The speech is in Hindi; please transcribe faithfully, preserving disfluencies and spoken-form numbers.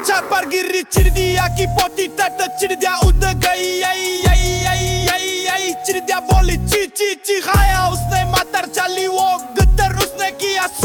पर गिरी चिड़ दिया की पोती तट चिड़ दिया उद गई आई आई आई आई आई चिड़ दिया बोली ची ची ची खाया उसने मातर चली वो गद्दर उसने किया